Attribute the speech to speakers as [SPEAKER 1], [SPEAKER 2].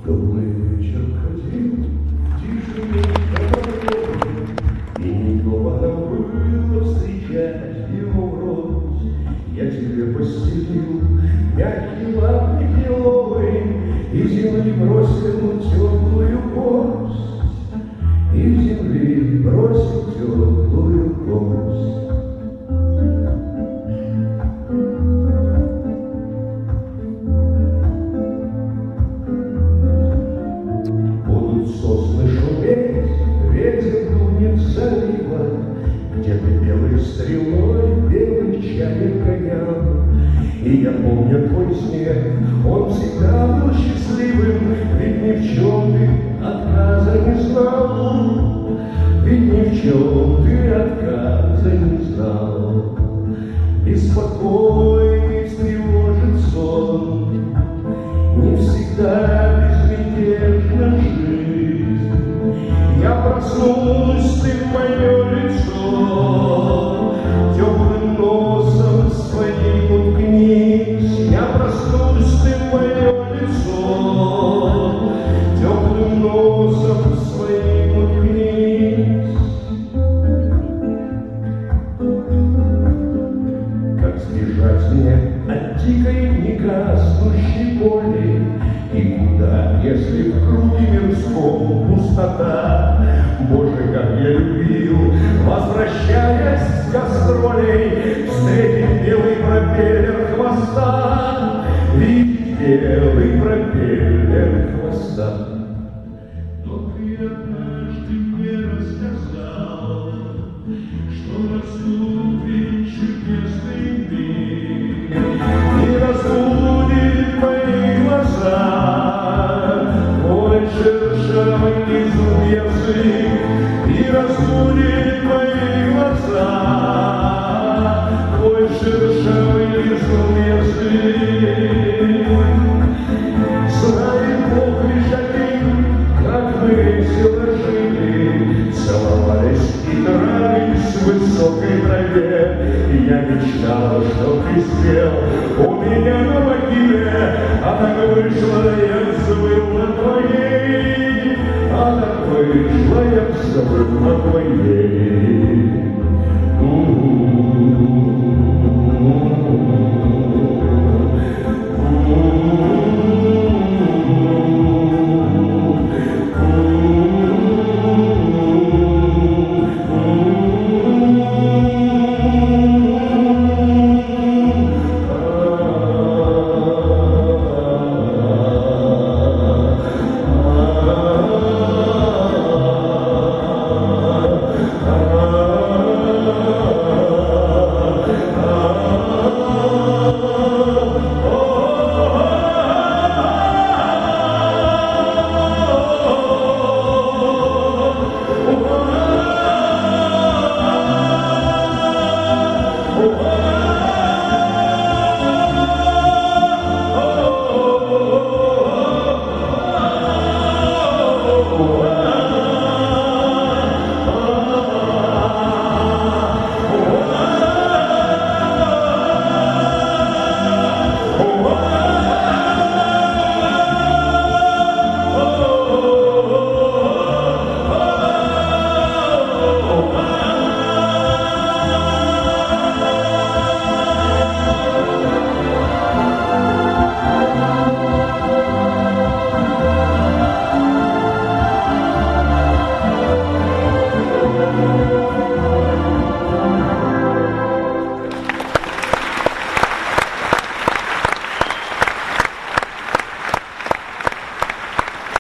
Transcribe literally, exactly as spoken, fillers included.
[SPEAKER 1] Круглый вечер ходил, тишине и недолго было встречать его врозь. Я тебе постелил мягкий лапник лиловый, и земли бросил теплую кость, и в земли бросил теплую кость. Сосны шуметь, ветер дунет залива, где-то белой стрелой белый чайник гонял. И я помню твой снег, он всегда был счастливым, ведь ни в чем ты отказа не знал, ведь ни в чем ты отказа не знал. Беспокойный встревожит сон, не всегда безмятежна жизнь. Я проснулась, ты в мое лицо теплым носом своим уткнись. Я проснулась, ты в мое лицо теплым носом своим уткнись. Как сбежать мне от дикой негаснущей боли? И куда, если в круге мирском пустота? Боже, как я любил, возвращаясь с гастролей, встретить белый пропеллер хвоста, видеть белый пропеллер хвоста. Но ты однажды мне рассказал, что наступит чудесный миг, и разбудит мои глаза твой шершавый язык, и разбудит мои глаза твой шершавый язык. Знает Бог лишь один, как мы весело жили, целовались и дрались в высокой траве. И я мечтала, что ты спел у меня на могиле, а так вышло, я забыл на твоей, а так вышло, я забыл на твоей.